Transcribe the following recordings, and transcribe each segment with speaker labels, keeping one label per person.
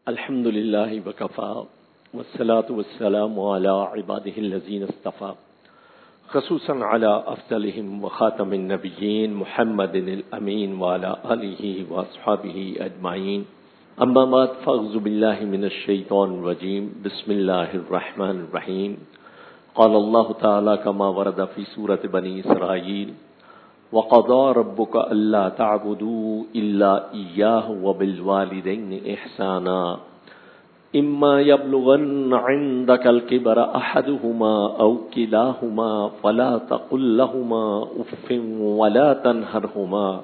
Speaker 1: الحمد لله وكفى والصلاة والسلام على عباده الذين اصطفى خصوصا على أفضلهم وخاتم النبيين محمد الأمين وعلى آله وأصحابه أجمعين أما بعد فأعوذ بالله من الشيطان الرجيم بسم الله الرحمن الرحيم قال الله تعالى كما ورد في سورة بني إسرائيل وقضى ربك ألا تعبدوا إلا إياه وبالوالدين إحسانا إما يبلغن عندك الكبر أحدهما أو كلاهما فلا تقل لهما أف ولا تنهرهما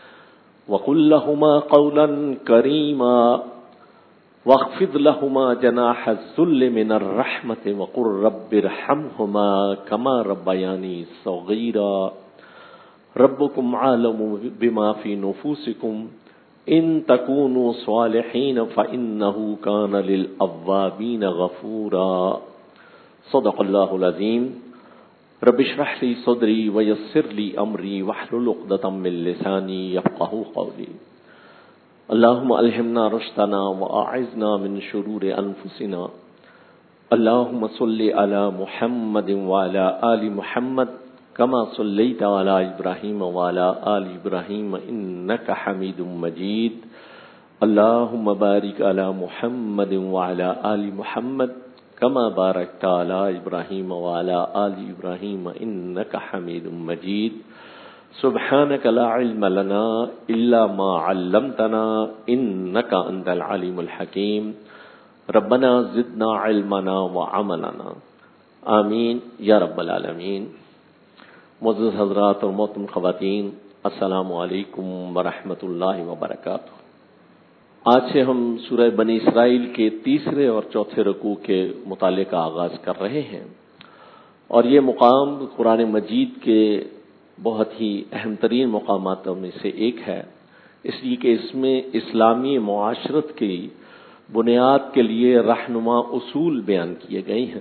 Speaker 1: وقل لهما قولا كريما واخفض لهما جناح الذل من الرحمة وقل رب ارحمهما كما ربياني صغيرا ربكم عالم بما في نفوسكم ان تكونوا صالحين فإنه كان للأوابين غفورا صدق الله العظيم رب اشرح لي صدري ويسر لي أمري واحلل عقدة من لساني يفقهوا قولي اللهم ألهمنا رشدنا وأعذنا من شرور أنفسنا اللهم صل على محمد وعلى آل محمد كما صليت على إبراهيم وعلى آل إبراهيم إنك حميد مجيد اللهم بارك على محمد وعلى آل محمد كما باركت على إبراهيم وعلى آل إبراهيم إنك حميد مجيد سبحانك لا علم لنا إلا ما علمتنا إنك أنت العليم الحكيم ربنا زدنا علمنا وعملنا آمین یا رب العالمین۔ معزز حضرات اور محترم خواتین، السلام علیکم ورحمۃ اللہ وبرکاتہ۔ آج سے ہم سورہ بنی اسرائیل کے تیسرے اور چوتھے رکوع کے مطالعے کا آغاز کر رہے ہیں، اور یہ مقام قرآن مجید کے بہت ہی اہم ترین مقامات میں سے ایک ہے، اس لیے کہ اس میں اسلامی معاشرت کی بنیاد کے لیے رہنما اصول بیان کیے گئے ہیں۔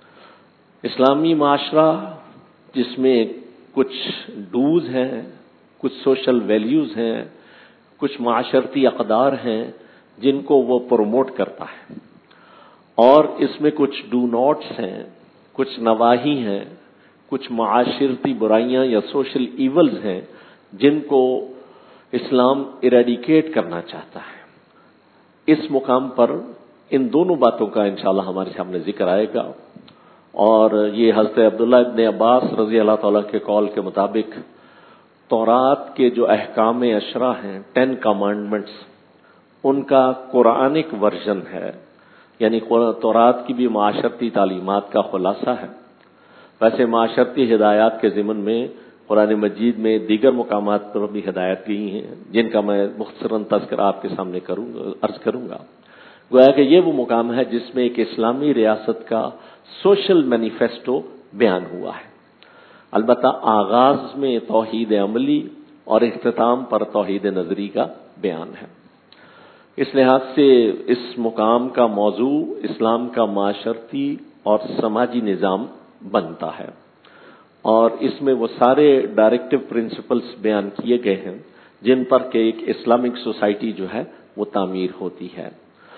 Speaker 1: اسلامی معاشرہ جس میں کچھ ڈوز ہیں، کچھ سوشل ویلیوز ہیں، کچھ معاشرتی اقدار ہیں جن کو وہ پروموٹ کرتا ہے، اور اس میں کچھ ڈو ناٹس ہیں، کچھ نواہی ہیں، کچھ معاشرتی برائیاں یا سوشل ایولز ہیں جن کو اسلام ایریڈیکیٹ کرنا چاہتا ہے۔ اس مقام پر ان دونوں باتوں کا انشاءاللہ ہمارے سامنے ذکر آئے گا، اور یہ حضرت عبداللہ ابن عباس رضی اللہ تعالیٰ کے قول کے مطابق تورات کے جو احکام عشرہ ہیں، 10 کمانڈمنٹس، ان کا قرآنک ورژن ہے، یعنی تورات کی بھی معاشرتی تعلیمات کا خلاصہ ہے۔ ویسے معاشرتی ہدایات کے ضمن میں قرآن مجید میں دیگر مقامات پر بھی ہدایت گئی ہیں جن کا میں مختصراً تذکرہ آپ کے سامنے عرض کروں گا۔ گویا کہ یہ وہ مقام ہے جس میں ایک اسلامی ریاست کا سوشل مینیفیسٹو بیان ہوا ہے، البتہ آغاز میں توحید عملی اور اختتام پر توحید نظری کا بیان ہے۔ اس لحاظ سے اس مقام کا موضوع اسلام کا معاشرتی اور سماجی نظام بنتا ہے، اور اس میں وہ سارے ڈائریکٹو پرنسپلز بیان کیے گئے ہیں جن پر کہ ایک اسلامک سوسائٹی جو ہے وہ تعمیر ہوتی ہے۔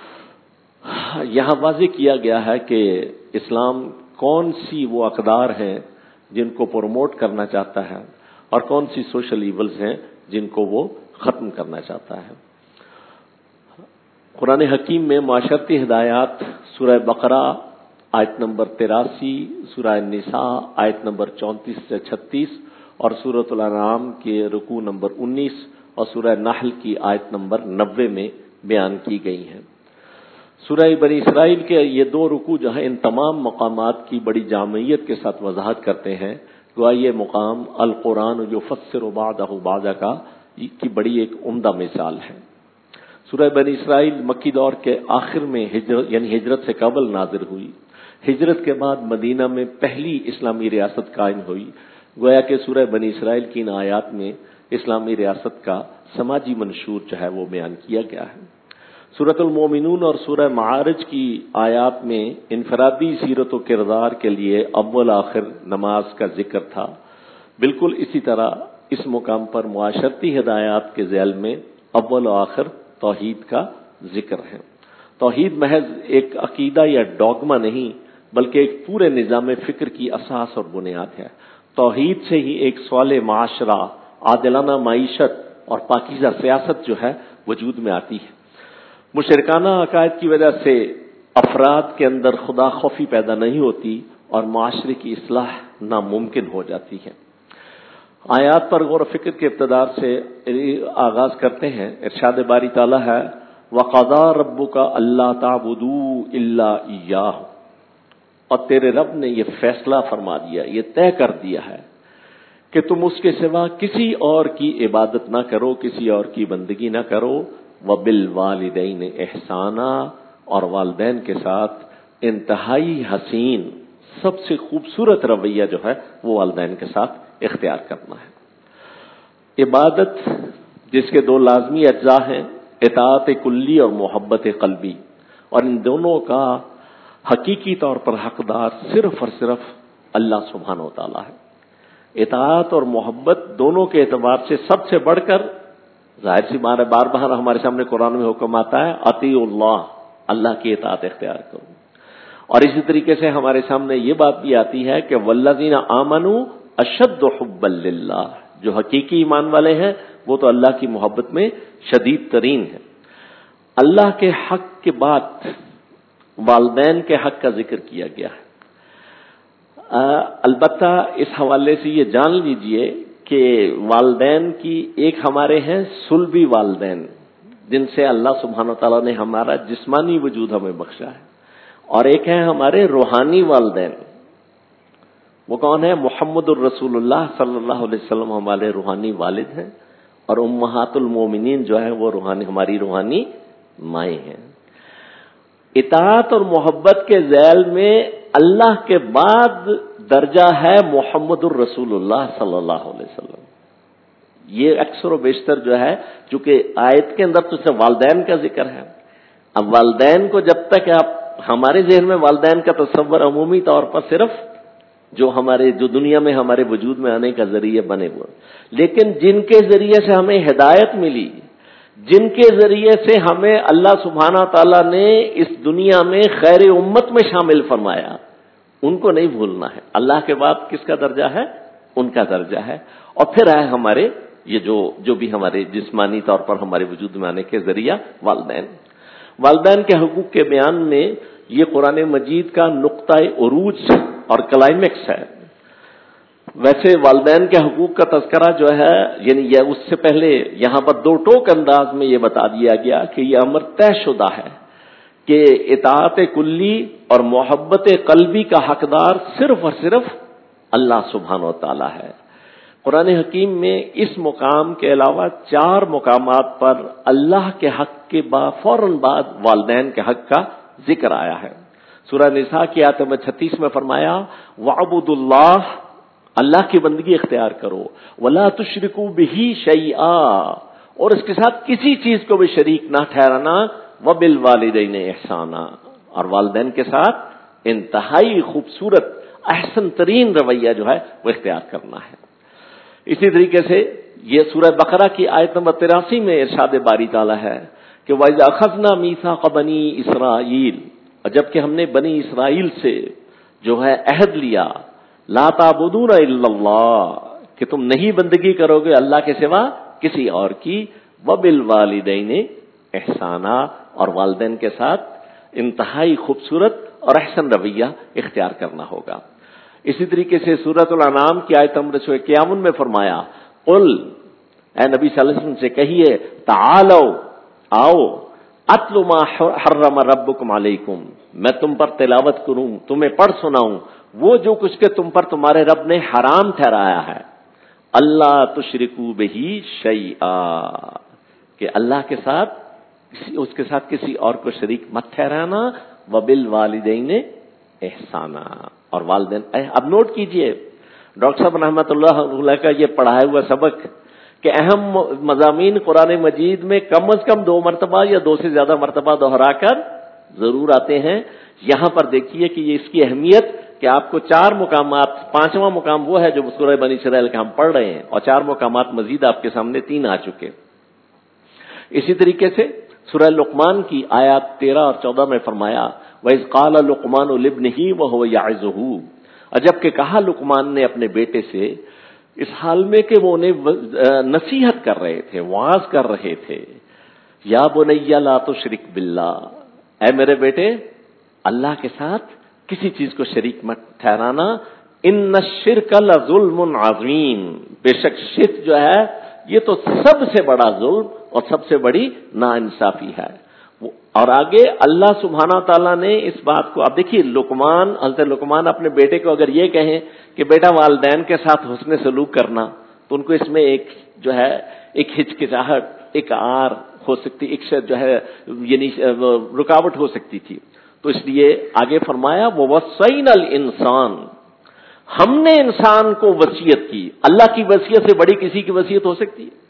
Speaker 1: یہاں واضح کیا گیا ہے کہ اسلام کون سی وہ اقدار ہیں جن کو پروموٹ کرنا چاہتا ہے اور کون سی سوشل ایولز ہیں جن کو وہ ختم کرنا چاہتا ہے۔ قرآن حکیم میں معاشرتی ہدایات سورہ بقرہ آیت نمبر 83، سورہ النساء آیت نمبر 34 سے 36، اور سورۃ الانعام کے رکوع نمبر 19 اور سورہ نحل کی آیت نمبر 90 میں بیان کی گئی ہیں۔ سورہ بنی اسرائیل کے یہ 2 رکوع جو ہیں ان تمام مقامات کی بڑی جامعیت کے ساتھ وضاحت کرتے ہیں۔ گویا یہ مقام القرآن یفسر بعضہ بعضا کی بڑی ایک عمدہ مثال ہے۔ سورہ بنی اسرائیل مکی دور کے آخر میں یعنی ہجرت سے قبل نازل ہوئی، ہجرت کے بعد مدینہ میں پہلی اسلامی ریاست قائم ہوئی۔ گویا کہ سورہ بنی اسرائیل کی ان آیات میں اسلامی ریاست کا سماجی منشور جو ہے وہ بیان کیا گیا ہے۔ سورۃ المومنون اور سورہ معارج کی آیات میں انفرادی سیرت و کردار کے لیے اول آخر نماز کا ذکر تھا۔ بالکل اسی طرح اس مقام پر معاشرتی ہدایات کے ذیل میں اول و آخر توحید کا ذکر ہے۔ توحید محض ایک عقیدہ یا ڈوگما نہیں بلکہ ایک پورے نظام فکر کی اساس اور بنیاد ہے۔ توحید سے ہی ایک صالح معاشرہ، عادلانہ معیشت اور پاکیزہ سیاست جو ہے وجود میں آتی ہے۔ مشرکانہ عقائد کی وجہ سے افراد کے اندر خدا خوفی پیدا نہیں ہوتی اور معاشرے کی اصلاح ناممکن ہو جاتی ہے۔ آیات پر غور و فکر کے ابتدار سے آغاز کرتے ہیں۔ ارشاد باری تعالیٰ ہے وَقَضَىٰ رَبُّكَ أَلَّا تَعْبُدُوا إِلَّا إِيَّاهُ، اور تیرے رب نے یہ فیصلہ فرما دیا، یہ طے کر دیا ہے کہ تم اس کے سوا کسی اور کی عبادت نہ کرو، کسی اور کی بندگی نہ کرو۔ وَبِالْوَالِدَيْنِ إِحْسَانًا، اور والدین کے ساتھ انتہائی حسین، سب سے خوبصورت رویہ جو ہے وہ والدین کے ساتھ اختیار کرنا ہے۔ عبادت جس کے دو لازمی اجزاء ہیں، اطاعت کلی اور محبت قلبی، اور ان دونوں کا حقیقی طور پر حقدار صرف اور صرف اللہ سبحانہ و تعالیٰ ہے۔ اطاعت اور محبت دونوں کے اعتبار سے سب سے بڑھ کر، ظاہر سی بات ہے، بار بار ہمارے سامنے قرآن میں حکم آتا ہے اطیعوا اللہ، اللہ کی اطاعت اختیار کرو، اور اسی طریقے سے ہمارے سامنے یہ بات بھی آتی ہے کہ والذین آمنوا اشد حبا للہ، جو حقیقی ایمان والے ہیں وہ تو اللہ کی محبت میں شدید ترین ہے۔ اللہ کے حق کے بعد والدین کے حق کا ذکر کیا گیا ہے۔ البتہ اس حوالے سے یہ جان لیجئے کہ والدین کی ایک ہمارے ہیں صلبی والدین، جن سے اللہ سبحانہ تعالیٰ نے ہمارا جسمانی وجود ہمیں بخشا ہے، اور ایک ہے ہمارے روحانی والدین۔ وہ کون ہے؟ محمد الرسول اللہ صلی اللہ علیہ وسلم ہمارے روحانی والد ہیں، اور امہات المومنین جو ہے وہ ہماری روحانی مائیں ہیں۔ اطاعت اور محبت کے ذیل میں اللہ کے بعد درجہ ہے محمد الرسول اللہ صلی اللہ علیہ وسلم۔ یہ اکثر و بیشتر جو ہے، چونکہ آیت کے اندر تو صرف والدین کا ذکر ہے، اب والدین کو جب تک آپ ہمارے ذہن میں والدین کا تصور عمومی طور پر صرف جو دنیا میں ہمارے وجود میں آنے کا ذریعہ بنے ہوئے، لیکن جن کے ذریعے سے ہمیں ہدایت ملی، جن کے ذریعے سے ہمیں اللہ سبحانہ تعالیٰ نے اس دنیا میں خیر امت میں شامل فرمایا، ان کو نہیں بھولنا ہے۔ اللہ کے بعد کس کا درجہ ہے؟ ان کا درجہ ہے، اور پھر ہے ہمارے یہ جو بھی ہمارے جسمانی طور پر ہمارے وجود میں آنے کے ذریعہ والدین۔ والدین کے حقوق کے بیان میں یہ قرآن مجید کا نقطہ عروج اور کلائمیکس ہے۔ ویسے والدین کے حقوق کا تذکرہ جو ہے، یعنی یہ اس سے پہلے یہاں پر دو ٹوک انداز میں یہ بتا دیا گیا کہ یہ امر طے شدہ ہے کہ اطاعت کلی اور محبت قلبی کا حقدار صرف اور صرف اللہ سبحانہ و تعالی ہے۔ قرآن حکیم میں اس مقام کے علاوہ 4 مقامات پر اللہ کے حق کے فوراً بعد والدین کے حق کا ذکر آیا ہے۔ سورہ نساء کی آیت نمبر 36 میں فرمایا وَاعْبُدُوا اللَّهَ، اللہ کی بندگی اختیار کرو، وَلَا تُشْرِكُوا بِهِ شَيْئًا، اور اس کے ساتھ کسی چیز کو بھی شریک نہ ٹھہرانا، وَبِالْوَالِدَيْنِ إِحْسَانًا، اور والدین کے ساتھ انتہائی خوبصورت احسن ترین رویہ جو ہے وہ اختیار کرنا ہے۔ اسی طریقے سے یہ سورہ بقرہ کی آیت نمبر 83 میں ارشاد باری تعالیٰ ہے کہ وَإِذْ أَخَذْنَا مِيثَاقَ بَنِي إِسْرَائِيلَ، اور جبکہ ہم نے بنی اسرائیل سے جو ہے عہد لیا، لا تعبدون الا اللہ، کہ تم نہیں بندگی کرو گے اللہ کے سوا کسی اور کی، وبالوالدین احسانا، اور والدین کے ساتھ انتہائی خوبصورت اور احسن رویہ اختیار کرنا ہوگا۔ اسی طریقے سے سورۃ الانعام کی آیت نمبر 51 میں فرمایا قل، اے نبی صلی اللہ علیہ وسلم سے کہیے تعالو، آؤ، اتل ما حرم ربکم علیکم، میں تم پر تلاوت کروں، تمہیں پڑھ سناؤں وہ جو کچھ کہ تم پر تمہارے رب نے حرام ٹھہرایا ہے، اللہ تشرکوا بہ شیئا، کہ اللہ کے ساتھ اس کے ساتھ کسی اور کو شریک مت ٹھہرانا، وبالوالدین احسانا، اور والدین۔ اب نوٹ کیجئے ڈاکٹر صاحب رحمۃ اللہ علیہ کا یہ پڑھایا ہوا سبق کہ اہم مضامین قرآن مجید میں کم از کم 2 مرتبہ یا 2 سے زیادہ مرتبہ دہرا کر ضرور آتے ہیں۔ یہاں پر دیکھیے کہ یہ اس کی اہمیت کہ آپ کو 4 مقامات، 5واں مقام وہ ہے جو سورہ بنی اسرائیل کا ہم پڑھ رہے ہیں، اور 4 مقامات مزید آپ کے سامنے 3 آ چکے۔ اسی طریقے سے سورہ لقمان کی آیات 13 اور 14 میں فرمایا وَإِذْ قَالَ لُقْمَانُ لِابْنِهِ وَهُوَ يَعِظُهُ، اور جب کہ کہا لقمان نے اپنے بیٹے سے اس حال میں کہ وہ انہیں نصیحت کر رہے تھے، وعظ کر رہے تھے، یا بنی لا تشرک باللہ، اے میرے بیٹے اللہ کے ساتھ کسی چیز کو شریک مت ٹھہرانا، ان الشرک لظلم عظیم، بے شک شرک جو ہے یہ تو سب سے بڑا ظلم اور سب سے بڑی ناانصافی ہے۔ اور آگے اللہ سبحانہ تعالیٰ نے اس بات کو، اب دیکھیے لقمان، حضرت لقمان اپنے بیٹے کو اگر یہ کہیں کہ بیٹا والدین کے ساتھ حسن سلوک کرنا، تو ان کو اس میں ایک جو ہے ایک ہچکچاہٹ، ایک آر ہو سکتی، ایک جو ہے یعنی رکاوٹ ہو سکتی تھی، تو اس لیے آگے فرمایا وَوَصَّيْنَا الْإِنسَانَ، ہم نے انسان کو وصیت کی۔ اللہ کی وصیت سے بڑی کسی کی وصیت ہو سکتی ہے؟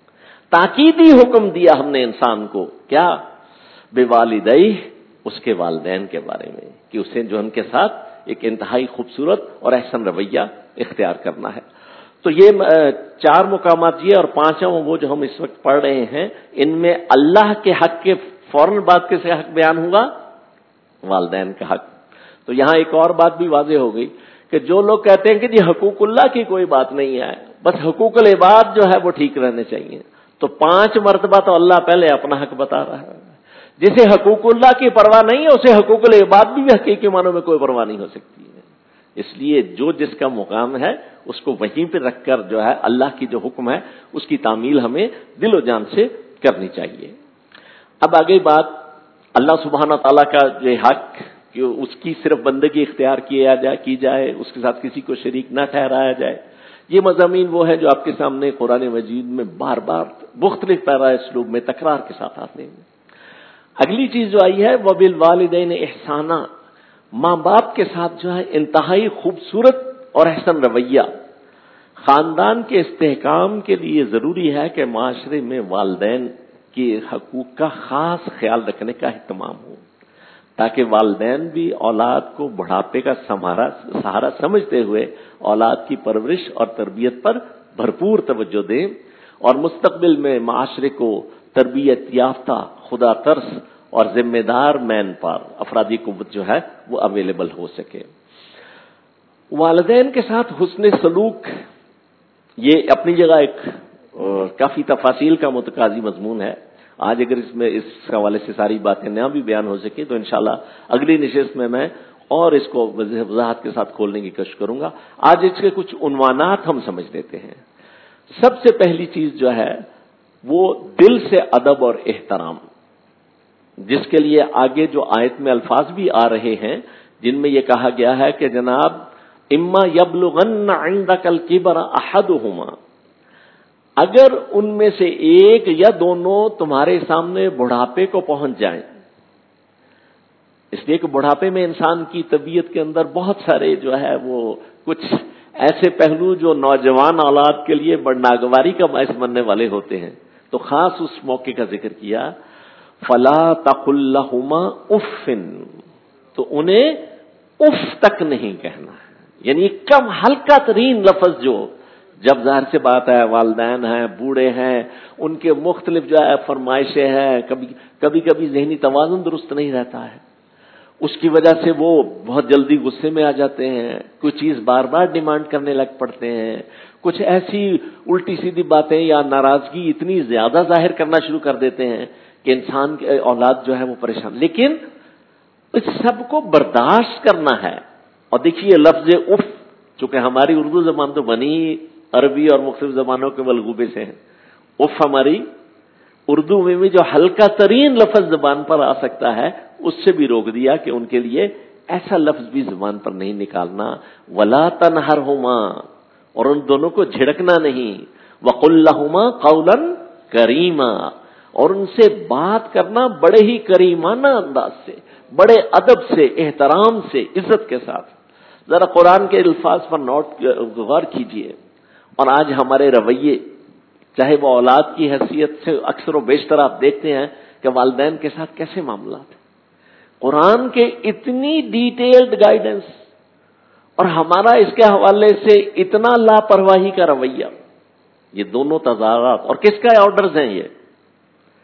Speaker 1: تاکیدی حکم دیا ہم نے انسان کو، کیا؟ بِوَالِدَيْهِ، اس کے والدین کے بارے میں، کہ اسے جو ان کے ساتھ ایک انتہائی خوبصورت اور احسن رویہ اختیار کرنا ہے۔ تو یہ 4 مقامات یہ اور 5واں وہ جو ہم اس وقت پڑھ رہے ہیں، ان میں اللہ کے حق کے فوراً بعد کس حق بیان ہوا؟ والدین کا حق۔ تو یہاں ایک اور بات بھی واضح ہو گئی کہ جو لوگ کہتے ہیں کہ جی حقوق اللہ کی کوئی بات نہیں ہے، بس حقوق العباد جو ہے وہ ٹھیک رہنے چاہیے، تو 5 مرتبہ تو اللہ پہلے اپنا حق بتا رہا ہے۔ جسے حقوق اللہ کی پرواہ نہیں ہے اسے حقوق العباد بھی حقیقی معنوں میں کوئی پرواہ نہیں ہو سکتی ہے۔ اس لیے جو جس کا مقام ہے اس کو وہیں پہ رکھ کر جو ہے اللہ کی جو حکم ہے اس کی تعمیل ہمیں دل و جان سے کرنی چاہیے۔ اب آگے بات اللہ سبحانہ تعالیٰ کا جو حق کہ اس کی صرف بندگی اختیار کی جائے، اس کے ساتھ کسی کو شریک نہ ٹھہرایا جائے، یہ مضامین وہ ہے جو آپ کے سامنے قرآن مجید میں بار بار مختلف پیرا اسلوب میں تکرار کے ساتھ آتے ہیں۔ اگلی چیز جو آئی ہے وَبِالْوَالِدَيْنِ إِحْسَانًا، ماں باپ کے ساتھ جو ہے انتہائی خوبصورت اور احسن رویہ۔ خاندان کے استحکام کے لیے ضروری ہے کہ معاشرے میں والدین کے حقوق کا خاص خیال رکھنے کا اہتمام ہو، تاکہ والدین بھی اولاد کو بڑھاپے کا سہارا سمجھتے ہوئے اولاد کی پرورش اور تربیت پر بھرپور توجہ دیں اور مستقبل میں معاشرے کو تربیت یافتہ، خدا ترس اور ذمہ دار مین پاور افرادی قوت جو ہے وہ اویلیبل ہو سکے۔ والدین کے ساتھ حسن سلوک یہ اپنی جگہ ایک کافی تفاصیل کا متقاضی مضمون ہے۔ آج اگر اس میں اس حوالے سے ساری باتیں نہ بھی بیان ہو سکے تو انشاءاللہ اگلی نشست میں اور اس کو وضاحت کے ساتھ کھولنے کی کوشش کروں گا۔ آج اس کے کچھ عنوانات ہم سمجھ لیتے ہیں۔ سب سے پہلی چیز جو ہے وہ دل سے ادب اور احترام، جس کے لیے آگے جو آیت میں الفاظ بھی آ رہے ہیں جن میں یہ کہا گیا ہے کہ جناب اما یبلغن عندک الکبر احدہما، اگر ان میں سے ایک یا دونوں تمہارے سامنے بڑھاپے کو پہنچ جائیں، اس لیے کہ بڑھاپے میں انسان کی طبیعت کے اندر بہت سارے جو ہے وہ کچھ ایسے پہلو جو نوجوان اولاد کے لیے بڑی ناگواری کا باعث بننے والے ہوتے ہیں، تو خاص اس موقع کا ذکر کیا فلا تقل لهما اف، تو انہیں اف تک نہیں کہنا ہے، یعنی کم ہلکا ترین لفظ جو جب ظاہر سے بات ہے والدین ہیں، بوڑھے ہیں، ان کے مختلف جو ہے فرمائشیں ہیں، کبھی ذہنی توازن درست نہیں رہتا ہے، اس کی وجہ سے وہ بہت جلدی غصے میں آ جاتے ہیں، کوئی چیز بار بار ڈیمانڈ کرنے لگ پڑتے ہیں، کچھ ایسی الٹی سیدھی باتیں یا ناراضگی اتنی زیادہ ظاہر کرنا شروع کر دیتے ہیں کہ انسان کی اولاد جو ہے وہ پریشان، لیکن اس سب کو برداشت کرنا ہے۔ اور دیکھیے لفظ اف، چونکہ ہماری اردو زبان تو بنی عربی اور مختلف زبانوں کے ملغوبے سے ہے، اف ہماری اردو میں بھی جو ہلکا ترین لفظ زبان پر آ سکتا ہے اس سے بھی روک دیا کہ ان کے لیے ایسا لفظ بھی زبان پر نہیں نکالنا۔ ولا تنہرہما، اور ان دونوں کو جھڑکنا نہیں، وقل لہما قولا کریما، اور ان سے بات کرنا بڑے ہی کریمانہ انداز سے، بڑے ادب سے، احترام سے، عزت کے ساتھ۔ ذرا قرآن کے الفاظ پر غور کیجئے، اور آج ہمارے رویے چاہے وہ اولاد کی حیثیت سے اکثر و بیشتر آپ دیکھتے ہیں کہ والدین کے ساتھ کیسے معاملات ہیں، قرآن کے اتنی ڈیٹیلڈ گائیڈنس اور ہمارا اس کے حوالے سے اتنا لاپرواہی کا رویہ، یہ دونوں تضادات، اور کس کا آرڈرز ہیں یہ؟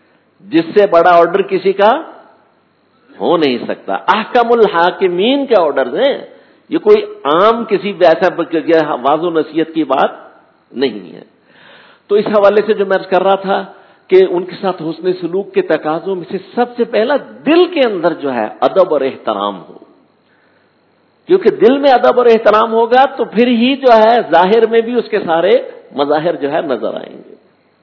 Speaker 2: جس سے بڑا آرڈر کسی کا ہو نہیں سکتا. احکم الحاکمین کے آرڈر ہیں، یہ کوئی عام کسی ایسا واضح نصیحت کی بات نہیں ہے. تو اس حوالے سے جو میں عرض کر رہا تھا کہ ان کے ساتھ حسن سلوک کے تقاضوں میں سے سب سے پہلا دل کے اندر جو ہے ادب اور احترام ہو، کیونکہ دل میں ادب اور احترام ہوگا تو پھر ہی جو ہے ظاہر میں بھی اس کے سارے مظاہر جو ہے نظر آئیں گے.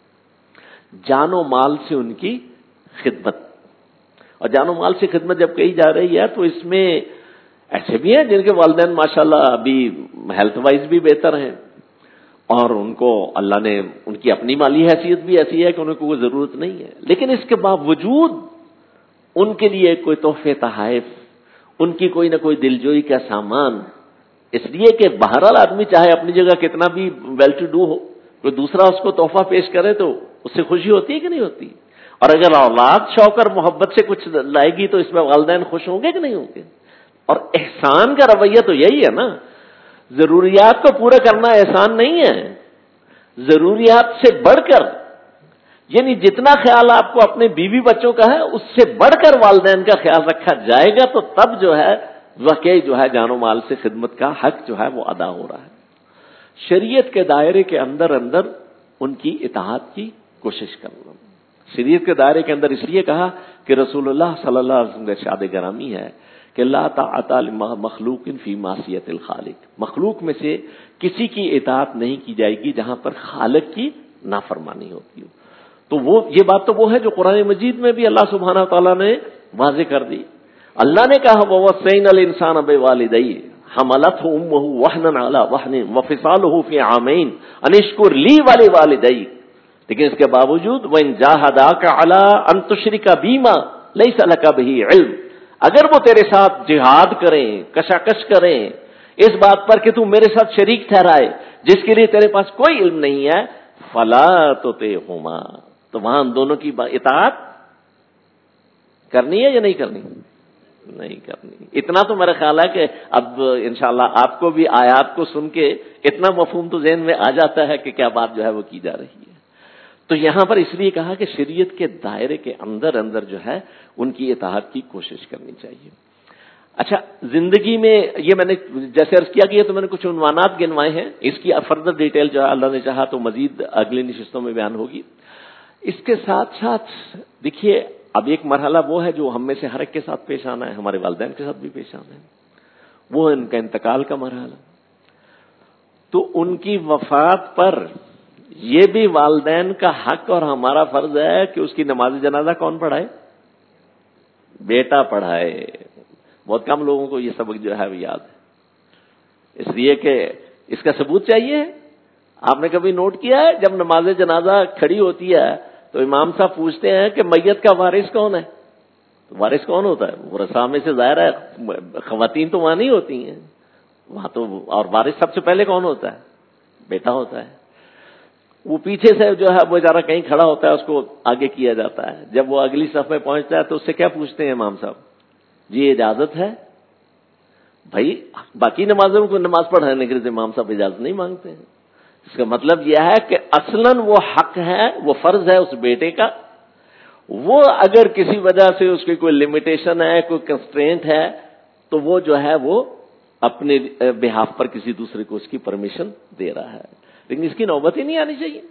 Speaker 2: جان و مال سے ان کی خدمت، اور جان و مال سے خدمت جب کہی جا رہی ہے تو اس میں ایسے بھی ہیں جن کے والدین ماشاءاللہ ابھی ہیلتھ وائز بھی بہتر ہیں، اور ان کو اللہ نے ان کی اپنی مالی حیثیت بھی ایسی ہے کہ انہیں کوئی ضرورت نہیں ہے، لیکن اس کے باوجود ان کے لیے کوئی تحفے تحائف، ان کی کوئی نہ کوئی دلجوئی کا سامان، اس لیے کہ بہرحال آدمی چاہے اپنی جگہ کتنا بھی ویل ٹو ڈو ہو، کوئی دوسرا اس کو تحفہ پیش کرے تو اس سے خوشی ہوتی ہے کہ نہیں ہوتی. اور اگر اولاد شوق اور محبت سے کچھ لائے گی تو اس میں والدین خوش ہوں گے کہ نہیں ہوں گے. اور احسان کا رویہ تو یہی ہے نا، ضروریات کو پورا کرنا احسان نہیں ہے، ضروریات سے بڑھ کر، یعنی جتنا خیال آپ کو اپنے بیوی بچوں کا ہے اس سے بڑھ کر والدین کا خیال رکھا جائے گا تو تب جو ہے واقعی جو ہے جان و مال سے خدمت کا حق جو ہے وہ ادا ہو رہا ہے. شریعت کے دائرے کے اندر اندر ان کی اطاعت کی کوشش کرنا. شریعت کے دائرے کے اندر اس لیے کہا کہ رسول اللہ صلی اللہ علیہ وسلم کا ارشاد گرامی ہے کہ لا طاعت لمخلوق فی معصیت الخالق، مخلوق میں سے کسی کی اطاعت نہیں کی جائے گی جہاں پر خالق کی نافرمانی ہوتی ہو. تو یہ بات تو وہ ہے جو قرآن مجید میں بھی اللہ سبحانہ تعالیٰ نے واضح کر دی. اللہ نے کہا وَوَصَّيْنَا الْإِنسَانَ بِوَالِدَيْهِ حَمَلَتْهُ أُمُّهُ وَهْنًا عَلَى وَهْنٍ وَفِصَالُهُ فِي عَامَيْنِ أَنِ اشْكُرْ لِي وَلِوَالِدَيْكَ، لیکن اس کے باوجود وَإِن جَاهَدَاكَ عَلَىٰ أَن تُشْرِكَ بِمَا لَيْسَ لَكَ بِهِ عِلْمٌ، اگر وہ تیرے ساتھ جہاد کریں، کشاکش کریں اس بات پر کہ تو میرے ساتھ شریک ٹھہرائے جس کے لیے تیرے پاس کوئی علم نہیں ہے، فَلَا تُطِعْهُمَا، تو وہاں ان دونوں کی اطاعت کرنی ہے یا نہیں کرنی؟ نہیں کرنی. اتنا تو میرا خیال ہے کہ اب انشاءاللہ آپ کو بھی آیات کو سن کے اتنا مفہوم تو ذہن میں آ جاتا ہے کہ کیا بات جو ہے وہ کی جا رہی ہے. تو یہاں پر اس لیے کہا کہ شریعت کے دائرے کے اندر اندر جو ہے ان کی اطاعت کی کوشش کرنی چاہیے. اچھا، زندگی میں یہ میں نے جیسے عرض کیا گیا تو میں نے کچھ عنوانات گنوائے ہیں، اس کی فردر ڈیٹیل جو ہے اللہ نے چاہا تو مزید اگلی نشستوں میں بیان ہوگی. اس کے ساتھ ساتھ دیکھیے اب ایک مرحلہ وہ ہے جو ہم میں سے ہر ایک کے ساتھ پیش آنا ہے، ہمارے والدین کے ساتھ بھی پیش آنا ہے، وہ ان کا انتقال کا مرحلہ. تو ان کی وفات پر یہ بھی والدین کا حق اور ہمارا فرض ہے کہ اس کی نماز جنازہ کون پڑھائے؟ بیٹا پڑھائے. بہت کم لوگوں کو یہ سبق جو ہے وہ یاد ہے، اس لیے کہ اس کا ثبوت چاہیے. آپ نے کبھی نوٹ کیا ہے جب نماز جنازہ کھڑی ہوتی ہے تو امام صاحب پوچھتے ہیں کہ میت کا وارث کون ہے؟ وارث کون ہوتا ہے؟ ورثاء میں سے ظاہر ہے خواتین تو وہاں نہیں ہوتی ہیں وہاں تو، اور وارث سب سے پہلے کون ہوتا ہے؟ بیٹا ہوتا ہے. وہ پیچھے سے جو ہے وہ بیچارہ کہیں کھڑا ہوتا ہے، اس کو آگے کیا جاتا ہے. جب وہ اگلی صف میں پہنچتا ہے تو اس سے کیا پوچھتے ہیں امام صاحب؟ جی اجازت ہے؟ بھائی باقی نمازوں کو نماز پڑھانے کے لیے امام صاحب اجازت نہیں مانگتے ہیں. اس کا مطلب یہ ہے کہ اصلاً وہ حق ہے، وہ فرض ہے اس بیٹے کا. وہ اگر کسی وجہ سے اس کی کوئی لمیٹیشن ہے، کوئی کنسٹرینٹ ہے تو وہ جو ہے وہ اپنے بہاف پر کسی دوسرے کو اس کی پرمیشن دے رہا ہے، لیکن اس کی نوبت ہی نہیں آنی چاہیے.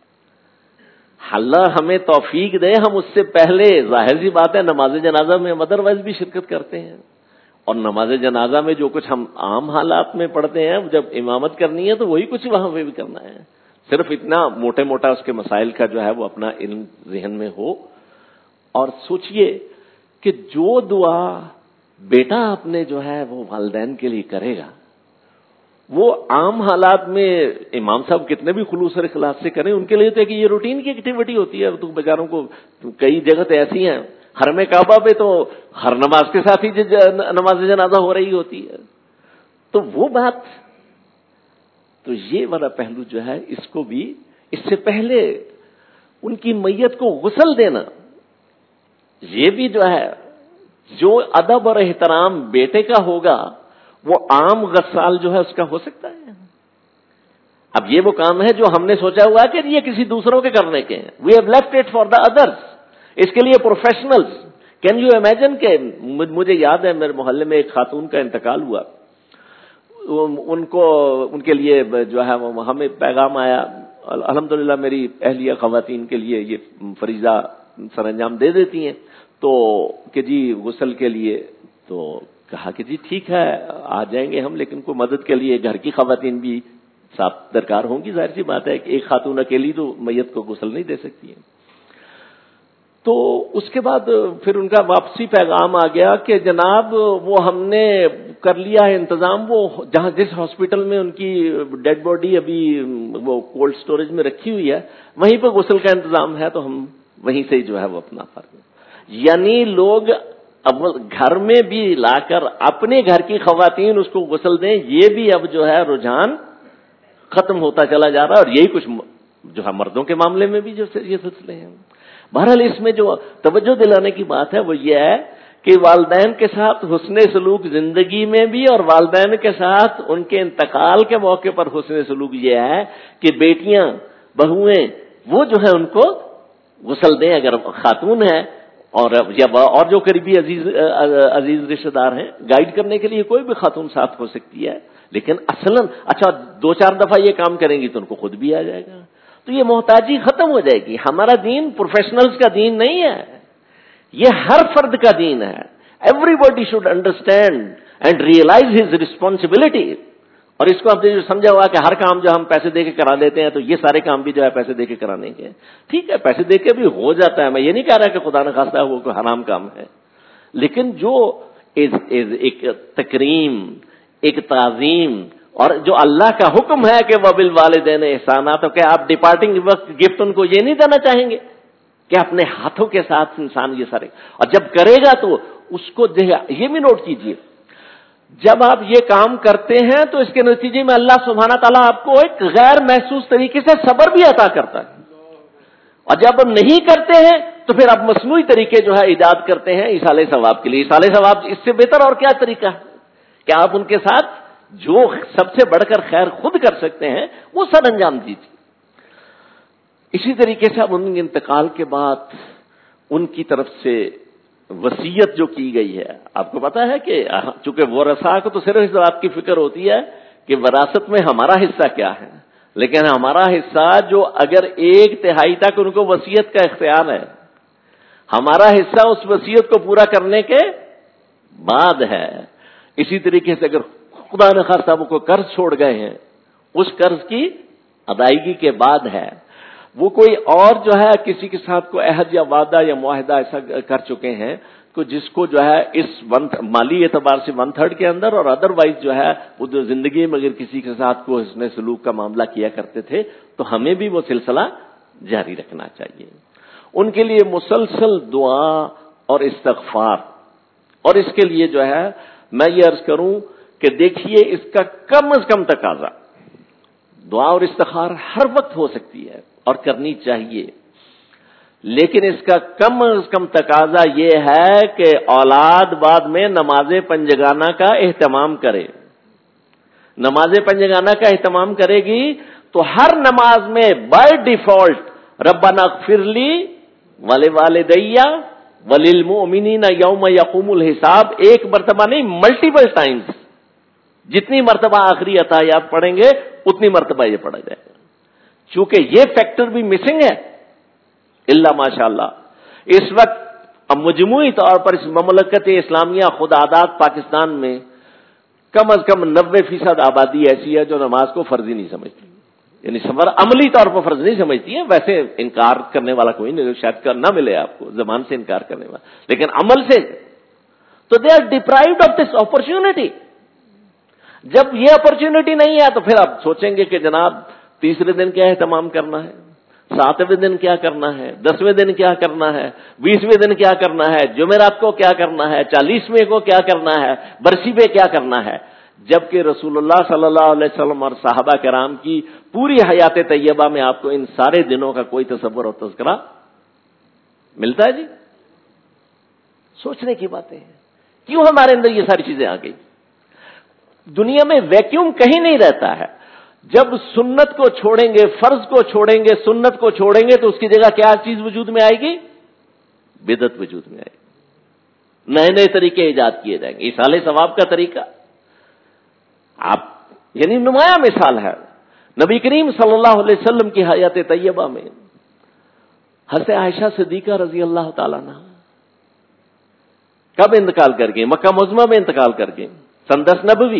Speaker 2: اللہ ہمیں توفیق دے ہم اس سے پہلے، ظاہر سی بات ہے نماز جنازہ میں ادروائز بھی شرکت کرتے ہیں، اور نماز جنازہ میں جو کچھ ہم عام حالات میں پڑھتے ہیں جب امامت کرنی ہے تو وہی کچھ وہاں پہ بھی کرنا ہے. صرف اتنا موٹے موٹا اس کے مسائل کا جو ہے وہ اپنا علم ذہن میں ہو. اور سوچئے کہ جو دعا بیٹا اپنے جو ہے وہ والدین کے لیے کرے گا، وہ عام حالات میں امام صاحب کتنے بھی خلوص اور اخلاص سے کریں، ان کے لیے تو کہ یہ روٹین کی ایکٹیویٹی ہوتی ہے. تو بیچاروں کو کئی جگہ تو ایسی ہیں، حرم کعبہ پہ تو ہر نماز کے ساتھ ہی نماز جنازہ ہو رہی ہوتی ہے. تو وہ بات، تو یہ والا پہلو جو ہے اس کو بھی اس سے پہلے ان کی میت کو غسل دینا، یہ بھی جو ہے جو ادب اور احترام بیٹے کا ہوگا وہ عام غسال جو ہے اس کا ہو سکتا ہے. اب یہ وہ کام ہے جو ہم نے سوچا ہوا ہے کہ یہ کسی دوسروں کے کرنے کے ہیں. We have left it for the others. اس کے لیے پروفیشنلز. کین یو امیجن کہ مجھے یاد ہے میرے محلے میں ایک خاتون کا انتقال ہوا, ان کے لیے جو ہے وہ ہمیں پیغام آیا. الحمدللہ میری اہلیہ خواتین کے لیے یہ فریضہ سر انجام دے دیتی ہیں, تو کہ جی غسل کے لیے. تو کہا کہ جی ٹھیک ہے آ جائیں گے ہم, لیکن کوئی مدد کے لیے گھر کی خواتین بھی ساتھ درکار ہوں گی. ظاہر سی بات ہے کہ ایک خاتون اکیلی تو میت کو غسل نہیں دے سکتی ہے. تو اس کے بعد پھر ان کا واپسی پیغام آ گیا کہ جناب وہ ہم نے کر لیا ہے انتظام, وہ جہاں جس ہاسپٹل میں ان کی ڈیڈ باڈی ابھی وہ کولڈ سٹوریج میں رکھی ہوئی ہے وہیں پہ غسل کا انتظام ہے, تو ہم وہیں سے جو ہے وہ اپنا فرض. یعنی لوگ اب گھر میں بھی لا کر اپنے گھر کی خواتین اس کو غسل دیں, یہ بھی اب جو ہے رجحان ختم ہوتا چلا جا رہا ہے. اور یہی کچھ جو ہے مردوں کے معاملے میں بھی جو یہ سلسلے ہیں. بہرحال اس میں جو توجہ دلانے کی بات ہے وہ یہ ہے کہ والدین کے ساتھ حسن سلوک زندگی میں بھی, اور والدین کے ساتھ ان کے انتقال کے موقع پر حسن سلوک یہ ہے کہ بیٹیاں بہویں وہ جو ہے ان کو غسل دیں اگر خاتون ہے, اور جو قریبی عزیز رشتہ دار ہیں. گائیڈ کرنے کے لیے کوئی بھی خاتون ساتھ ہو سکتی ہے, لیکن اصلاً اچھا 2-4 دفعہ یہ کام کریں گی تو ان کو خود بھی آ جائے گا, تو یہ محتاجی ختم ہو جائے گی. ہمارا دین پروفیشنلز کا دین نہیں ہے, یہ ہر فرد کا دین ہے. Everybody should understand and realise his responsibility. اور اس کو آپ نے جو سمجھا ہوا کہ ہر کام جو ہم پیسے دے کے کرا لیتے ہیں تو یہ سارے کام بھی جو ہے پیسے دے کے کرانے کے. ٹھیک ہے پیسے دے کے بھی ہو جاتا ہے, میں یہ نہیں کہہ رہا کہ خدا نخواستہ وہ کوئی حرام کام ہے, لیکن جو ایک تکریم, ایک تعظیم, اور جو اللہ کا حکم ہے کہ وبالوالدین احسانا, تو کہ آپ ڈپارٹنگ وقت گفٹ ان کو یہ نہیں دینا چاہیں گے کہ اپنے ہاتھوں کے ساتھ انسان یہ سارے, اور جب کرے گا تو اس کو یہ بھی نوٹ کیجئے جب آپ یہ کام کرتے ہیں تو اس کے نتیجے میں اللہ سبحانہ تعالیٰ آپ کو ایک غیر محسوس طریقے سے صبر بھی عطا کرتا ہے, اور جب ہم نہیں کرتے ہیں تو پھر آپ مصنوعی طریقے جو ہے ایجاد کرتے ہیں ایصال ثواب کے لیے. ایصال ثواب اس سے بہتر اور کیا طریقہ ہے کہ آپ ان کے ساتھ جو سب سے بڑھ کر خیر خود کر سکتے ہیں وہ سر انجام دیجیے. اسی طریقے سے اب ان کے انتقال کے بعد ان کی طرف سے وصیت جو کی گئی ہے, آپ کو پتا ہے کہ چونکہ ورثاء کو تو صرف اس بات کی فکر ہوتی ہے کہ وراثت میں ہمارا حصہ کیا ہے, لیکن ہمارا حصہ جو اگر 1/3 تک ان کو وصیت کا اختیار ہے, ہمارا حصہ اس وصیت کو پورا کرنے کے بعد ہے. اسی طریقے سے اگر خدا نخواستہ وہ کو قرض چھوڑ گئے ہیں, اس قرض کی ادائیگی کے بعد ہے. وہ کوئی اور جو ہے کسی کے ساتھ کوئی عہد یا وعدہ یا معاہدہ ایسا کر چکے ہیں کہ جس کو جو ہے اس مالی اعتبار سے 1/3 کے اندر, اور ادروائز جو ہے وہ جو زندگی میں اگر کسی کے ساتھ کوئی حسن سلوک کا معاملہ کیا کرتے تھے تو ہمیں بھی وہ سلسلہ جاری رکھنا چاہیے. ان کے لیے مسلسل دعا اور استغفار, اور اس کے لیے جو ہے میں یہ عرض کروں کہ دیکھیے اس کا کم از کم تقاضا, دعا اور استغفار ہر وقت ہو سکتی ہے اور کرنی چاہیے, لیکن اس کا کم از کم تقاضا یہ ہے کہ اولاد بعد میں نماز پنجگانہ کا اہتمام کرے. نماز پنجگانہ کا اہتمام کرے گی تو ہر نماز میں بائی ڈیفالٹ ربنا اغفر لی ولوالدی وللمؤمنین یوم یقوم الحساب, ایک مرتبہ نہیں ملٹیپل ٹائمز, جتنی مرتبہ آخری اتحیات پڑھیں گے اتنی مرتبہ یہ پڑھا جائے گا. چونکہ یہ فیکٹر بھی مسنگ ہے الا ماشاءاللہ. اس وقت مجموعی طور پر اس مملکت اسلامیہ خود آزاد پاکستان میں کم از کم 90% آبادی ایسی ہے جو نماز کو فرض ہی نہیں سمجھتی, یعنی سفر عملی طور پر فرض نہیں سمجھتی ہے. ویسے انکار کرنے والا کوئی نہیں, شاید نہ ملے آپ کو زبان سے انکار کرنے والا, لیکن عمل سے تو they are deprived of this opportunity. جب یہ اپرچونٹی نہیں ہے تو پھر آپ سوچیں گے کہ جناب 30 دن کیا اہتمام کرنا ہے, 7ویں دن کیا کرنا ہے, 10ویں دن کیا کرنا ہے, 20ویں دن کیا کرنا ہے, جمعرات کو کیا کرنا ہے, 40ویں کو کیا کرنا ہے, برسی پہ کیا کرنا ہے. جبکہ رسول اللہ صلی اللہ علیہ وسلم اور صحابہ کرام کی پوری حیات طیبہ میں آپ کو ان سارے دنوں کا کوئی تصور اور تذکرہ ملتا ہے. جی سوچنے کی باتیں ہیں, کیوں ہمارے اندر یہ ساری چیزیں آ گئی. دنیا میں ویکیوم کہیں نہیں رہتا ہے. جب سنت کو چھوڑیں گے, فرض کو چھوڑیں گے, سنت کو چھوڑیں گے تو اس کی جگہ کیا چیز وجود میں آئے گی؟ بدعت وجود میں آئے گی، نئے نئے طریقے ایجاد کیے جائیں گے. ایصال ثواب کا طریقہ آپ یعنی نمایاں مثال ہے نبی کریم صلی اللہ علیہ وسلم کی حیات طیبہ میں. حضرت عائشہ صدیقہ رضی اللہ تعالیٰ عنہ کب انتقال کر گئے؟ مکہ معظمہ میں انتقال کر گئے سن 10 نبوی.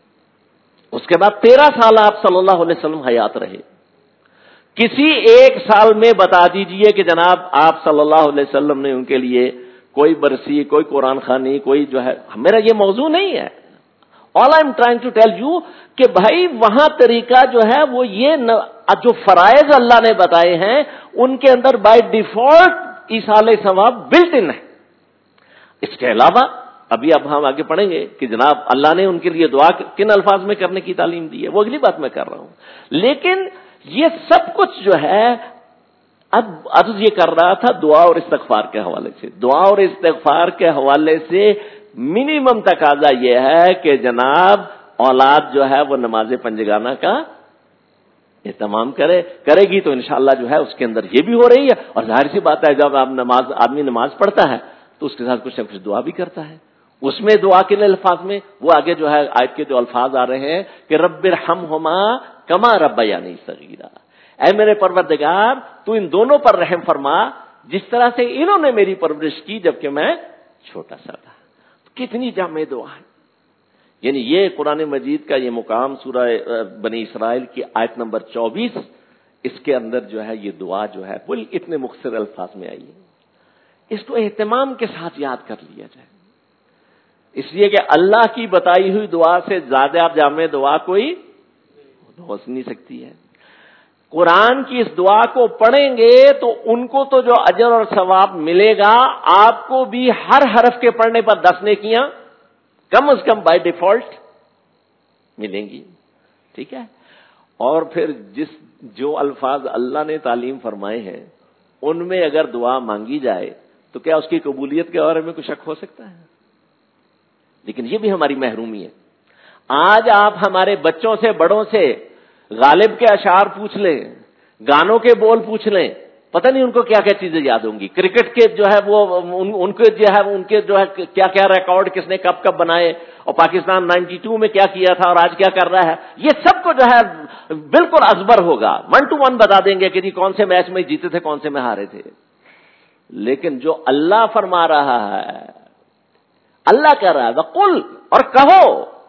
Speaker 2: اس کے بعد 13 سال آپ صلی اللہ علیہ وسلم حیات رہے. کسی ایک سال میں بتا دیجئے کہ جناب آپ صلی اللہ علیہ وسلم نے ان کے لیے کوئی برسی، کوئی قرآن خوانی، کوئی جو ہے، میرا یہ موضوع نہیں ہے. All I'm trying to tell you کہ بھائی وہاں طریقہ جو ہے وہ یہ جو فرائض اللہ نے بتائے ہیں ان کے اندر بائی ڈیفالٹ ایصال ثواب بلٹ ان ہے. اس کے علاوہ ابھی اب ہم آگے پڑھیں گے کہ جناب اللہ نے ان کے لیے دعا کن الفاظ میں کرنے کی تعلیم دی ہے، وہ اگلی بات میں کر رہا ہوں. لیکن یہ سب کچھ جو ہے اب عرض یہ کر رہا تھا دعا اور استغفار کے حوالے سے. دعا اور استغفار کے حوالے سے منیمم تقاضا یہ ہے کہ جناب اولاد جو ہے وہ نماز پنجگانہ کا اہتمام کرے گی تو انشاءاللہ جو ہے اس کے اندر یہ بھی ہو رہی ہے. اور ظاہر سی بات ہے جب آدمی نماز پڑھتا ہے تو اس کے ساتھ کچھ نہ کچھ دعا بھی کرتا ہے. اس میں دعا کے الفاظ میں وہ آگے جو ہے آیت کے جو الفاظ آ رہے ہیں کہ رب ارحمہما کما ربیانی صغیرا، اے میرے پروردگار تو ان دونوں پر رحم فرما جس طرح سے انہوں نے میری پرورش کی جبکہ میں چھوٹا سا تھا. کتنی جامع دعا ہے. یعنی یہ قرآن مجید کا یہ مقام سورہ بنی اسرائیل کی آیت نمبر 24 اس کے اندر جو ہے یہ دعا جو ہے وہ اتنے مختصر الفاظ میں آئی ہے. اس کو اہتمام کے ساتھ یاد کر لیا جائے، اس لیے کہ اللہ کی بتائی ہوئی دعا سے زیادہ جامع دعا کوئی ہو نہیں سکتی ہے. قرآن کی اس دعا کو پڑھیں گے تو ان کو تو جو اجر اور ثواب ملے گا آپ کو بھی ہر حرف کے پڑھنے پر 10 نیکیاں کم از کم بائی ڈیفالٹ ملیں گی. ٹھیک ہے. اور پھر جو الفاظ اللہ نے تعلیم فرمائے ہیں ان میں اگر دعا مانگی جائے تو کیا اس کی قبولیت کے بارے میں کچھ شک ہو سکتا ہے؟ لیکن یہ بھی ہماری محرومی ہے. آج آپ ہمارے بچوں سے بڑوں سے غالب کے اشعار پوچھ لیں، گانوں کے بول پوچھ لیں، پتہ نہیں ان کو کیا کیا چیزیں یاد ہوں گی. کرکٹ کے جو ہے وہ ان کے جو ہے کیا کیا ریکارڈ کس نے کب کب بنائے اور پاکستان 92 میں کیا کیا تھا اور آج کیا کر رہا ہے، یہ سب کو جو ہے بالکل ازبر ہوگا. 1 to 1 بتا دیں گے کہ جی کون سے میچ میں جیتے تھے کون سے میں ہارے تھے. لیکن جو اللہ فرما رہا ہے، اللہ کہہ رہا ہے وقل، اور کہو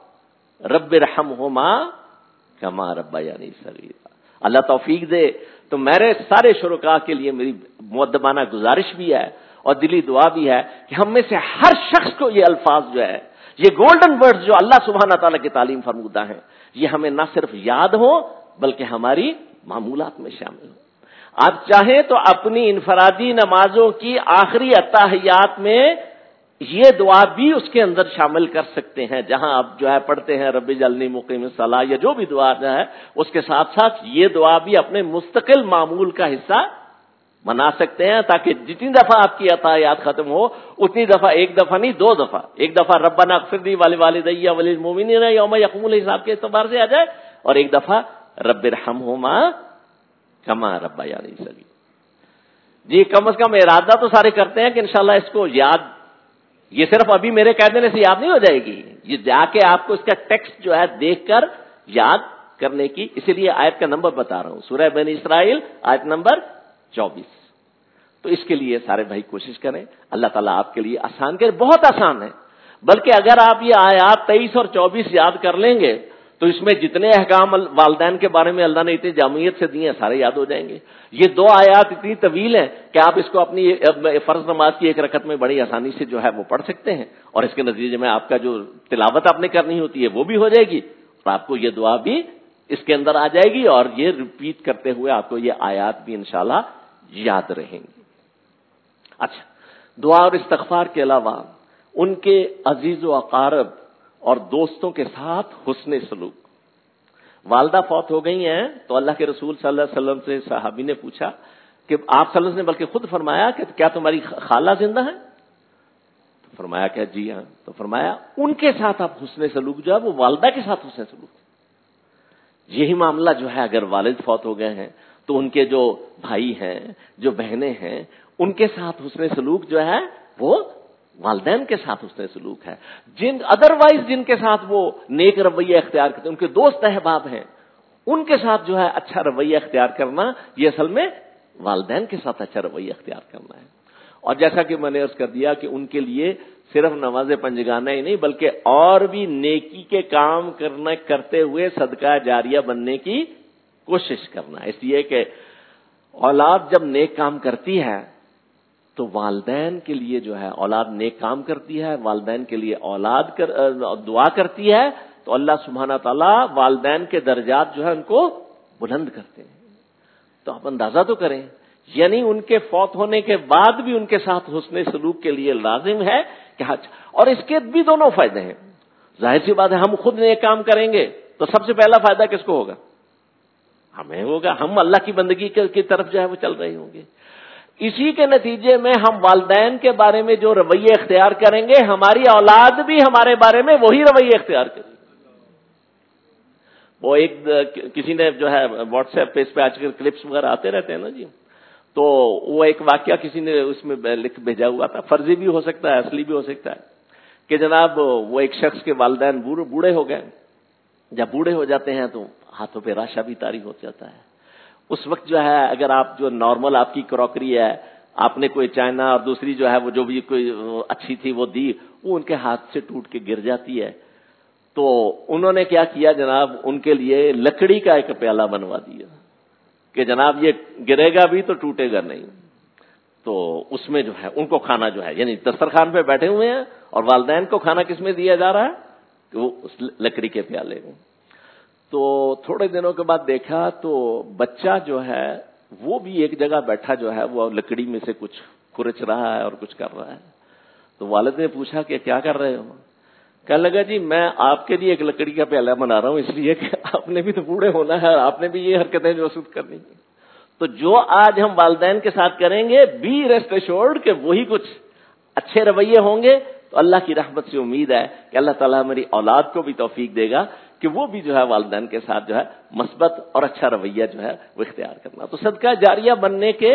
Speaker 2: رب ارحمہما کما ربیانی صغیرا. اللہ توفیق دے تو میرے سارے شرکاء کے لیے میری مؤدبانہ گزارش بھی ہے اور دلی دعا بھی ہے کہ ہم میں سے ہر شخص کو یہ الفاظ جو ہے، یہ گولڈن ورڈز جو اللہ سبحانہ تعالیٰ کی تعلیم فرمودہ ہیں، یہ ہمیں نہ صرف یاد ہو بلکہ ہماری معمولات میں شامل ہو. آپ چاہیں تو اپنی انفرادی نمازوں کی آخری اتحیات میں یہ دعا بھی اس کے اندر شامل کر سکتے ہیں، جہاں آپ جو ہے پڑھتے ہیں رب اجعلنی مقیم الصلاۃ یا جو بھی دعا ہے اس کے ساتھ ساتھ یہ دعا بھی اپنے مستقل معمول کا حصہ بنا سکتے ہیں، تاکہ جتنی دفعہ آپ کی اتحیات ختم ہو اتنی دفعہ، ایک دفعہ نہیں 2 دفعہ، ایک دفعہ ربنا اغفر لی ولوالدی وللمؤمنین یوم یقوم الحساب کے اعتبار سے آ جائے اور ایک دفعہ رب ارحمہما کما ربیانی صغیرا. جی کم از کم ارادہ تو سارے کرتے ہیں کہ انشاءاللہ اس کو یاد، یہ صرف ابھی میرے کہہ دینے سے یاد نہیں ہو جائے گی، یہ جا کے آپ کو اس کا ٹیکسٹ جو ہے دیکھ کر یاد کرنے کی، اسی لیے آیت کا نمبر بتا رہا ہوں، سورہ بنی اسرائیل آیت نمبر 24. تو اس کے لیے سارے بھائی کوشش کریں، اللہ تعالیٰ آپ کے لیے آسان کرے. بہت آسان ہے، بلکہ اگر آپ یہ آیات 23 اور 24 یاد کر لیں گے تو اس میں جتنے احکام والدین کے بارے میں اللہ نے اتنی جامعیت سے دیے ہیں سارے یاد ہو جائیں گے. یہ 2 آیات اتنی طویل ہیں کہ آپ اس کو اپنی فرض نماز کی ایک رکعت میں بڑی آسانی سے جو ہے وہ پڑھ سکتے ہیں اور اس کے نتیجے میں آپ کا جو تلاوت آپ نے کرنی ہوتی ہے وہ بھی ہو جائے گی اور آپ کو یہ دعا بھی اس کے اندر آ جائے گی اور یہ ریپیٹ کرتے ہوئے آپ کو یہ آیات بھی انشاءاللہ یاد رہیں گی. اچھا، دعا اور استغفار کے علاوہ ان کے عزیز و اقارب اور دوستوں کے ساتھ حسن سلوک. والدہ فوت ہو گئی ہیں تو اللہ کے رسول صلی اللہ علیہ وسلم سے صحابی نے پوچھا کہ آپ صلی اللہ علیہ وسلم نے بلکہ خود فرمایا کہ کیا تمہاری خالہ زندہ ہے؟ تو فرمایا کہ جی ہاں. تو فرمایا ان کے ساتھ آپ حسن سلوک جو ہے وہ والدہ کے ساتھ حسن سلوک. یہی معاملہ جو ہے اگر والد فوت ہو گئے ہیں تو ان کے جو بھائی ہیں، جو بہنیں ہیں، ان کے ساتھ حسن سلوک جو ہے وہ والدین کے ساتھ حسن سلوک ہے. ادروائز جن کے ساتھ وہ نیک رویہ اختیار کرتے ہیں، ان کے دوست احباب ہیں، ان کے ساتھ جو ہے اچھا رویہ اختیار کرنا، یہ اصل میں والدین کے ساتھ اچھا رویہ اختیار کرنا ہے. اور جیسا کہ میں نے عرض کر دیا کہ ان کے لیے صرف نماز پنجگانہ ہی نہیں بلکہ اور بھی نیکی کے کام کرتے ہوئے صدقہ جاریہ بننے کی کوشش کرنا. اس لیے کہ اولاد جب نیک کام کرتی ہے تو والدین کے لیے جو ہے اولاد نیک کام کرتی ہے، والدین کے لیے اولاد دعا کرتی ہے تو اللہ سبحانہ تعالیٰ والدین کے درجات جو ہے ان کو بلند کرتے ہیں. تو آپ اندازہ تو کریں، یعنی ان کے فوت ہونے کے بعد بھی ان کے ساتھ حسن سلوک کے لیے لازم ہے کہ حج. اور اس کے بھی دونوں فائدے ہیں. ظاہر سی بات ہے ہم خود نیک کام کریں گے تو سب سے پہلا فائدہ کس کو ہوگا؟ ہمیں ہوگا. ہم اللہ کی بندگی کی طرف جو ہے وہ چل رہے ہوں گے. اسی کے نتیجے میں ہم والدین کے بارے میں جو رویے اختیار کریں گے، ہماری اولاد بھی ہمارے بارے میں وہی رویے اختیار کرے گی. وہ ایک کسی نے جو ہے واٹس ایپ پہ اس پہ آج کل کلپس وغیرہ آتے رہتے ہیں نا جی، تو وہ ایک واقعہ کسی نے اس میں لکھ بھیجا ہوا تھا، فرضی بھی ہو سکتا ہے اصلی بھی ہو سکتا ہے، کہ جناب وہ ایک شخص کے والدین بوڑھے ہو گئے. جب بوڑھے ہو جاتے ہیں تو ہاتھوں پہ راشا بھی طاری ہو جاتا ہے. اس وقت جو ہے اگر آپ جو نارمل آپ کی کراکری ہے، آپ نے کوئی چائنا اور دوسری جو ہے وہ جو بھی کوئی اچھی تھی وہ دی، وہ ان کے ہاتھ سے ٹوٹ کے گر جاتی ہے. تو انہوں نے کیا کیا جناب، ان کے لیے لکڑی کا ایک پیالہ بنوا دیا کہ جناب یہ گرے گا بھی تو ٹوٹے گا نہیں. تو اس میں جو ہے ان کو کھانا جو ہے، یعنی دسترخوان پہ بیٹھے ہوئے ہیں اور والدین کو کھانا کس میں دیا جا رہا ہے؟ کہ وہ اس لکڑی کے پیالے میں. تو تھوڑے دنوں کے بعد دیکھا تو بچہ جو ہے وہ بھی ایک جگہ بیٹھا جو ہے وہ لکڑی میں سے کچھ کھرچ رہا ہے اور کچھ کر رہا ہے. تو والد نے پوچھا کہ کیا کر رہے ہو؟ کہنے لگا جی میں آپ کے لیے ایک لکڑی کا پیالہ بنا رہا ہوں، اس لیے کہ آپ نے بھی تو بوڑھے ہونا ہے، آپ نے بھی یہ حرکتیں جو سود کرنی ہیں. تو جو آج ہم والدین کے ساتھ کریں گے، بی ریسٹ ایشورڈ کہ وہی کچھ اچھے رویے ہوں گے. تو اللہ کی رحمت سے امید ہے کہ اللہ تعالیٰ ہماری اولاد کو بھی توفیق دے گا کہ وہ بھی جو ہے والدین کے ساتھ جو ہے مثبت اور اچھا رویہ جو ہے وہ اختیار کرنا. تو صدقہ جاریہ بننے کے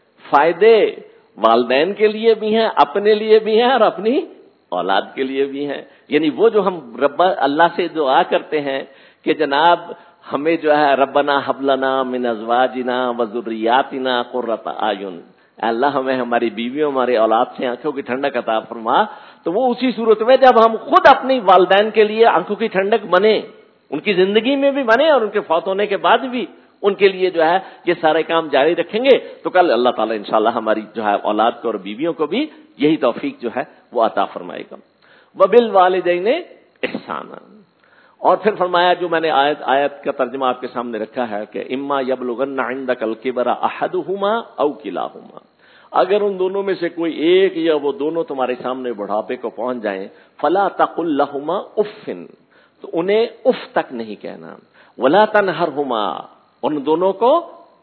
Speaker 2: فائدے والدین کے لیے بھی ہیں، اپنے لیے بھی ہیں اور اپنی اولاد کے لیے بھی ہیں. یعنی وہ جو ہم رب اللہ سے دعا کرتے ہیں کہ جناب ہمیں جو ہے ربنا حب لنا من ازواجنا وذریاتنا قرۃ اعین، اللہ ہمیں ہماری بیویوں ہماری اولاد سے آنکھوں کی ٹھنڈک عطا فرما. تو وہ اسی صورت میں جب ہم خود اپنی والدین کے لیے آنکھوں کی ٹھنڈک بنے، ان کی زندگی میں بھی بنے اور ان کے فوت ہونے کے بعد بھی ان کے لیے جو ہے یہ سارے کام جاری رکھیں گے، تو کل اللہ تعالیٰ انشاءاللہ ہماری جو ہے اولاد کو اور بیویوں کو بھی یہی توفیق جو ہے وہ عطا فرمائے گا. وبالوالدین احسانا. اور پھر فرمایا جو میں نے آیت کا ترجمہ آپ کے سامنے رکھا ہے کہ اما یبلغن عندک الکبر احدہما او کلاہما، اگر ان دونوں میں سے کوئی ایک یا وہ دونوں تمہارے سامنے بڑھاپے کو پہنچ جائیں، فلا تقل لہما اف، تو انہیں اف تک نہیں کہنا، ولا تنہرہما، ان دونوں کو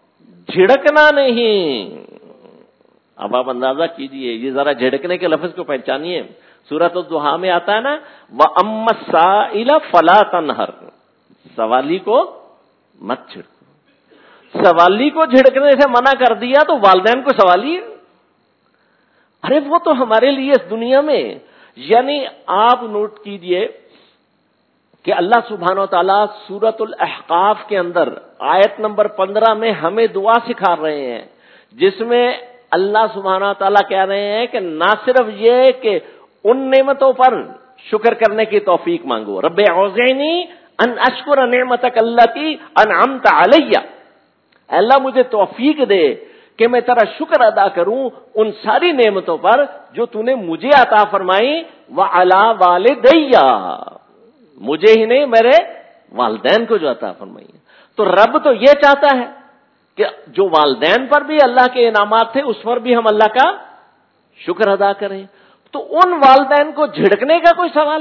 Speaker 2: جھڑکنا نہیں. اب آپ اندازہ کیجئے، یہ ذرا جھڑکنے کے لفظ کو پہچانیے. سورۃ الضحیٰ میں آتا ہے نا وَأَمَّا السَّائِلَ فَلَا تَنْهَرْ، سوالی کو مت جھڑکو. سوالی کو جھڑکنے سے منع کر دیا تو والدین کو سوالی، ارے وہ تو ہمارے لیے اس دنیا میں، یعنی آپ نوٹ کیجئے کہ اللہ سبحانہ و تعالیٰ سورۃ الاحقاف کے اندر آیت نمبر 15 میں ہمیں دعا سکھا رہے ہیں، جس میں اللہ سبحانہ و تعالیٰ کہہ رہے ہیں کہ نہ صرف یہ کہ ان نعمتوں پر شکر کرنے کی توفیق مانگو، رب اوزعنی ان اشکر نعمتک التی انعمت علی، اللہ مجھے توفیق دے کہ میں تیرا شکر ادا کروں ان ساری نعمتوں پر جو تو نے مجھے عطا فرمائی، وعلی والدی، مجھے ہی نہیں میرے والدین کو جو عطا فرمائی. تو رب تو یہ چاہتا ہے کہ جو والدین پر بھی اللہ کے انعامات تھے اس پر بھی ہم اللہ کا شکر ادا کریں. تو ان والدین کو جھڑکنے کا کوئی سوال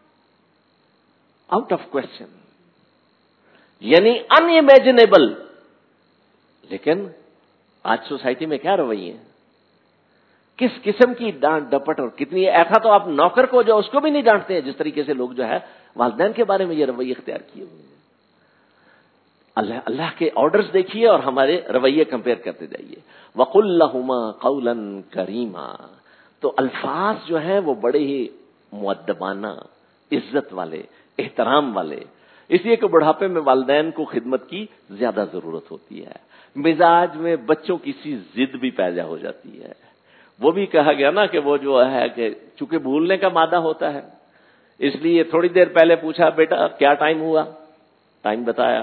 Speaker 2: آؤٹ آف کوشچن، یعنی ان امیجنیبل. لیکن آج سوسائٹی میں کیا رویے ہیں، کس قسم کی ڈانٹ ڈپٹ اور کتنی، ایسا تو آپ نوکر کو جو اس کو بھی نہیں ڈانٹتے ہیں جس طریقے سے لوگ جو ہے والدین کے بارے میں یہ رویے اختیار کیے ہوئے ہیں. اللہ کے آرڈرز دیکھیے اور ہمارے رویے کمپیئر کرتے جائیے. وَقُلْ لَهُمَا قَوْلًا كَرِيمًا. تو الفاظ جو ہیں وہ بڑے ہی مؤدبانہ، عزت والے، احترام والے. اس لیے کہ بڑھاپے میں والدین کو خدمت کی زیادہ ضرورت ہوتی ہے. مزاج میں بچوں کی سی ضد بھی پیدا ہو جاتی ہے. وہ بھی کہا گیا نا کہ وہ جو ہے کہ چونکہ بھولنے کا مادہ ہوتا ہے، اس لیے تھوڑی دیر پہلے پوچھا بیٹا کیا ٹائم ہوا، ٹائم بتایا.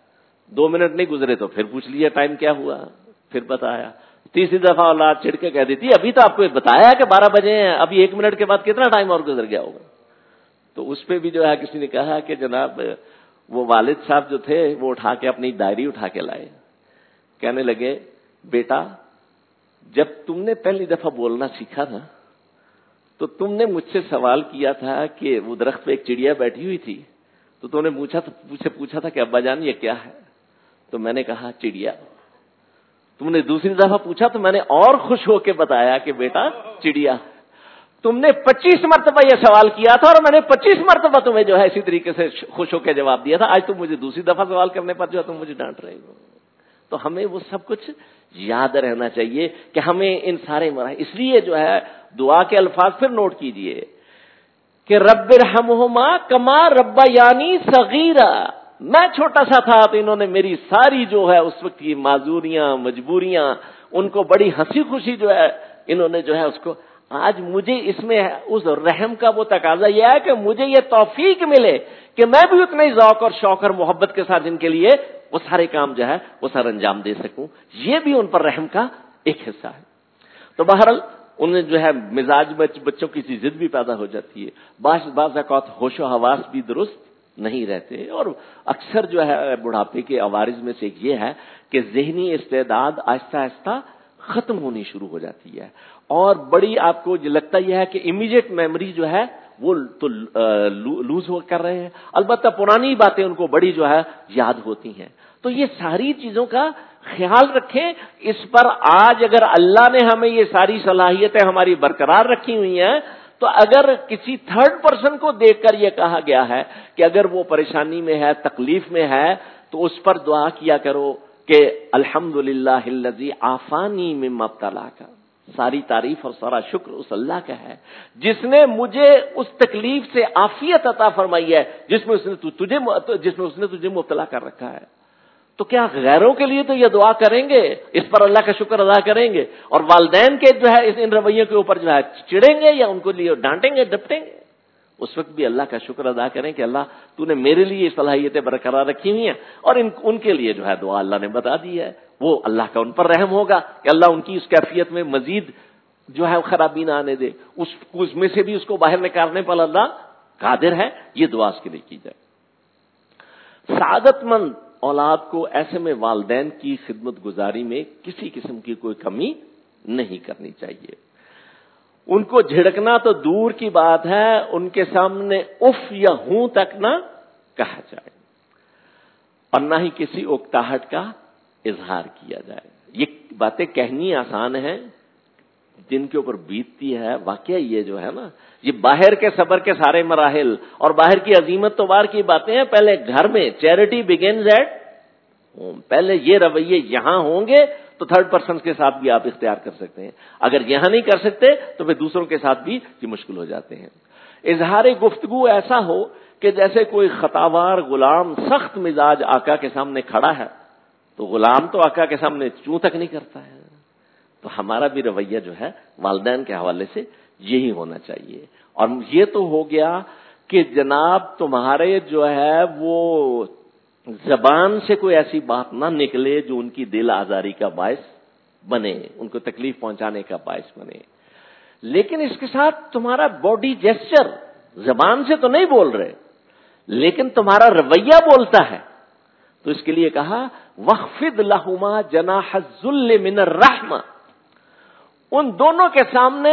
Speaker 2: 2 منٹ نہیں گزرے تو پھر پوچھ لیا ٹائم کیا ہوا، پھر بتایا. تیسری دفعہ اولاد چڑھ کے کہہ دیتی ابھی تو آپ کو بتایا کہ 12 بجے ہیں، ابھی 1 منٹ کے بعد کتنا ٹائم اور گزر گیا ہوگا. تو اس پہ بھی جو ہے کسی نے کہا کہ جناب وہ والد صاحب جو تھے وہ اٹھا کے اپنی ڈائری اٹھا کے لائے. کہنے لگے بیٹا جب تم نے پہلی دفعہ بولنا سیکھا تھا تو تم نے مجھ سے سوال کیا تھا کہ وہ درخت پہ ایک چڑیا بیٹھی ہوئی تھی تو تم نے پوچھا تھا کہ ابا جان یہ کیا ہے، تو میں نے کہا چڑیا. تم نے دوسری دفعہ پوچھا تو میں نے اور خوش ہو کے بتایا کہ بیٹا چڑیا. تم نے 25 مرتبہ یہ سوال کیا تھا اور میں نے 25 مرتبہ تمہیں جو ہے اسی طریقے سے خوش ہو کے جواب دیا تھا. آج تم مجھے دوسری دفعہ سوال کرنے پر جو ہے تم مجھے ڈانٹ رہے ہو. تو ہمیں وہ سب کچھ یاد رہنا چاہیے کہ ہمیں ان سارے مراحل، اس لیے جو ہے دعا کے الفاظ پھر نوٹ کیجئے کہ رب ارحمہما کما ربیانی صغیرا. میں چھوٹا سا تھا تو انہوں نے میری ساری جو ہے اس وقت کی معذوریاں مجبوریاں ان کو بڑی ہنسی خوشی جو ہے انہوں نے جو ہے اس کو. آج مجھے اس میں اس رحم کا وہ تقاضا یہ ہے کہ مجھے یہ توفیق ملے کہ میں بھی اتنے ذوق اور شوق اور محبت کے ساتھ ان کے لیے وہ سارے کام جو ہے وہ سر انجام دے سکوں. یہ بھی ان پر رحم کا ایک حصہ ہے. تو بہرحال انہیں جو ہے مزاج میں بچوں کی سی ضد بھی پیدا ہو جاتی ہے. بعض اوقات ہوش و حواس بھی درست نہیں رہتے اور اکثر جو ہے بڑھاپے کے عوارض میں سے یہ ہے کہ ذہنی استعداد آہستہ آہستہ ختم ہونی شروع ہو جاتی ہے اور بڑی آپ کو لگتا یہ ہے کہ امیڈیٹ میموری جو ہے وہ تو لوز ہو کر رہے ہیں. البتہ پرانی باتیں ان کو بڑی جو ہے یاد ہوتی ہیں. تو یہ ساری چیزوں کا خیال رکھیں. اس پر آج اگر اللہ نے ہمیں یہ ساری صلاحیتیں ہماری برقرار رکھی ہوئی ہیں تو اگر کسی تھرڈ پرسن کو دیکھ کر یہ کہا گیا ہے کہ اگر وہ پریشانی میں ہے تکلیف میں ہے تو اس پر دعا کیا کرو کہ الحمدللہ الذی عافانی مما ابتلاک. ساری تعریف اور سارا شکر اس اللہ کا ہے جس نے مجھے اس تکلیف سے عافیت عطا فرمائی ہے جس میں اس نے تجھے مبتلا کر رکھا ہے. تو کیا غیروں کے لیے تو یہ دعا کریں گے، اس پر اللہ کا شکر ادا کریں گے اور والدین کے جو ہے ان رویوں کے اوپر جو ہے چڑیں گے یا ان کو لیے ڈانٹیں گے ڈپٹیں گے؟ اس وقت بھی اللہ کا شکر ادا کریں کہ اللہ تو نے میرے لیے صلاحیتیں برقرار رکھی ہوئی ہیں اور ان کے لیے جو ہے دعا اللہ نے بتا دی ہے. وہ اللہ کا ان پر رحم ہوگا کہ اللہ ان کی اس کیفیت میں مزید جو ہے خرابی نہ آنے دے، اس میں سے بھی اس کو باہر نکالنے پر اللہ قادر ہے. یہ دعا اس کے لیے کی جائے. سعادت مند اولاد کو ایسے میں والدین کی خدمت گزاری میں کسی قسم کی کوئی کمی نہیں کرنی چاہیے. ان کو جھڑکنا تو دور کی بات ہے، ان کے سامنے اف یا ہوں تک نہ کہا جائے اور نہ ہی کسی اکتاہٹ کا اظہار کیا جائے. یہ باتیں کہنی آسان ہیں، جن کے اوپر بیتتی ہے واقعہ یہ جو ہے نا یہ باہر کے صبر کے سارے مراحل اور باہر کی عظیمت تو باہر کی باتیں ہیں. پہلے گھر میں چیریٹی بگنز ایٹ ہوم. پہلے یہ رویے یہاں ہوں گے تو تھرڈ پرسن کے ساتھ بھی آپ اختیار کر سکتے ہیں. اگر یہاں نہیں کر سکتے تو پھر دوسروں کے ساتھ بھی یہ مشکل ہو جاتے ہیں. اظہار گفتگو ایسا ہو کہ جیسے کوئی خطاوار غلام سخت مزاج آقا کے سامنے کھڑا ہے تو غلام تو آقا کے سامنے چوں تک نہیں کرتا ہے. تو ہمارا بھی رویہ جو ہے والدین کے حوالے سے یہی ہونا چاہیے. اور یہ تو ہو گیا کہ جناب تمہارے جو ہے وہ زبان سے کوئی ایسی بات نہ نکلے جو ان کی دل آزاری کا باعث بنے، ان کو تکلیف پہنچانے کا باعث بنے. لیکن اس کے ساتھ تمہارا باڈی جیسچر، زبان سے تو نہیں بول رہے لیکن تمہارا رویہ بولتا ہے. تو اس کے لیے کہا وَخْفِضْ لَهُمَا جَنَاحَ الذُّلِّ مِنَ الرَّحْمَةِ. ان دونوں کے سامنے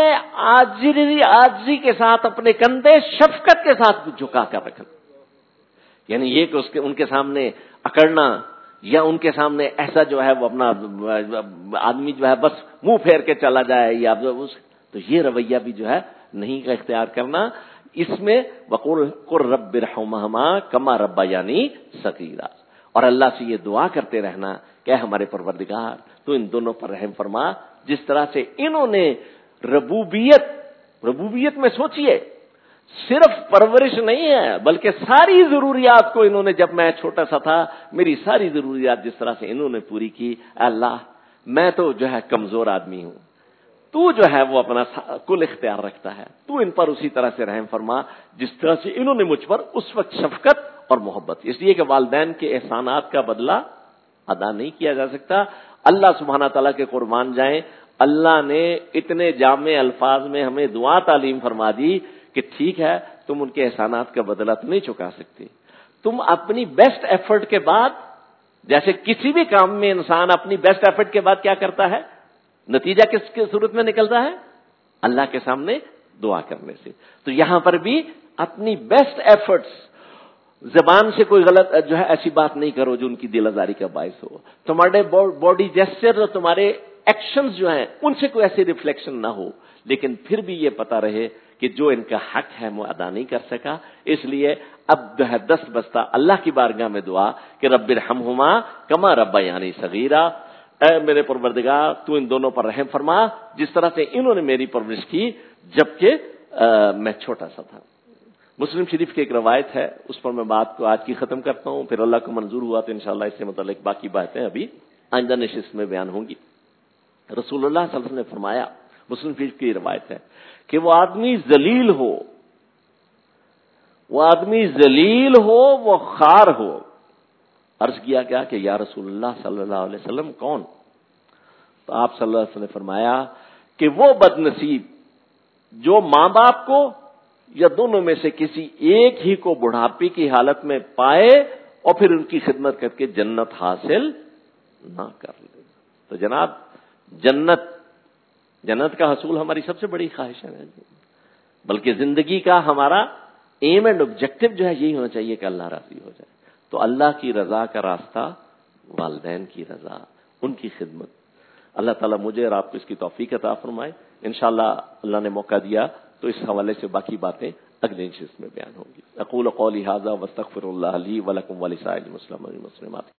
Speaker 2: عاجزی کے ساتھ اپنے کندھے شفقت کے ساتھ جھکا کر رکھنا. یعنی یہ کہ ان کے سامنے اکڑنا یا ان کے سامنے ایسا جو ہے وہ اپنا آدمی جو ہے بس منہ پھیر کے چلا جائے یا تو یہ رویہ بھی جو ہے نہیں کا اختیار کرنا. اس میں وَقُلْ رَبِّ ارْحَمْهُمَا كَمَا رَبَّيَانِي صَغِيرًا. اور اللہ سے یہ دعا کرتے رہنا کہ ہمارے پروردگار تو ان دونوں پر رحم فرما، جس طرح سے انہوں نے ربوبیت میں سوچئے صرف پرورش نہیں ہے بلکہ ساری ضروریات کو انہوں نے، جب میں چھوٹا سا تھا میری ساری ضروریات جس طرح سے انہوں نے پوری کی، اللہ میں تو جو ہے کمزور آدمی ہوں، تو جو ہے وہ اپنا کل اختیار رکھتا ہے، تو ان پر اسی طرح سے رحم فرما جس طرح سے انہوں نے مجھ پر اس وقت شفقت اور محبت، اس لیے کہ والدین کے احسانات کا بدلہ ادا نہیں کیا جا سکتا۔ اللہ سبحانہ تعالیٰ کے قربان جائیں، اللہ نے اتنے جامع الفاظ میں ہمیں دعا تعلیم فرما دی کہ ٹھیک ہے تم ان کے احسانات کا بدلہ تو نہیں چکا سکتے، تم اپنی بیسٹ ایفرٹ کے بعد، جیسے کسی بھی کام میں انسان اپنی بیسٹ ایفرٹ کے بعد کیا کرتا ہے، نتیجہ کس کی صورت میں نکلتا ہے، اللہ کے سامنے دعا کرنے سے۔ تو یہاں پر بھی اپنی بیسٹ ایفرٹس، زبان سے کوئی غلط جو ہے ایسی بات نہیں کرو جو ان کی دل آزاری کا باعث ہو، تمہارے باڈی جیسچر اور تمہارے ایکشنز جو ہیں ان سے کوئی ایسی ریفلیکشن نہ ہو، لیکن پھر بھی یہ پتا رہے کہ جو ان کا حق ہے وہ ادا نہیں کر سکا، اس لیے اب جو ہے دست بستہ اللہ کی بارگاہ میں دعا کہ رب ارحمہما کما ربیانی صغیرا، اے میرے پروردگار تو ان دونوں پر رحم فرما جس طرح سے انہوں نے میری پرورش کی جبکہ میں چھوٹا سا تھا۔ مسلم شریف کی ایک روایت ہے، اس پر میں بات کو آج کی ختم کرتا ہوں، پھر اللہ کو منظور ہوا تو انشاءاللہ اس سے متعلق باقی باتیں ابھی آئندہ نشست میں بیان ہوں گی۔ رسول اللہ صلی اللہ علیہ وسلم نے فرمایا، مسلم شریف کی روایت ہے کہ وہ آدمی ذلیل ہو، وہ خار ہو۔ عرض کیا گیا کہ یا رسول اللہ صلی اللہ علیہ وسلم کون؟ تو آپ صلی اللہ علیہ وسلم نے فرمایا کہ وہ بد نصیب جو ماں باپ کو یا دونوں میں سے کسی ایک ہی کو بڑھاپے کی حالت میں پائے اور پھر ان کی خدمت کر کے جنت حاصل نہ کر لے۔ تو جناب جنت کا حصول ہماری سب سے بڑی خواہش ہے، بلکہ زندگی کا ہمارا ایم اینڈ آبجیکٹو جو ہے یہی ہونا چاہیے کہ اللہ راضی ہو جائے۔ تو اللہ کی رضا کا راستہ، والدین کی رضا، ان کی خدمت، اللہ تعالیٰ مجھے اور آپ کو اس کی توفیق عطا فرمائے۔ انشاءاللہ اللہ نے موقع دیا تو اس حوالے سے باقی باتیں اگلے نشست میں بیان ہوں گی۔ اقول قولی ھذا واستغفر اللہ لی ولکم ولسائر المسلمین والمسلمات۔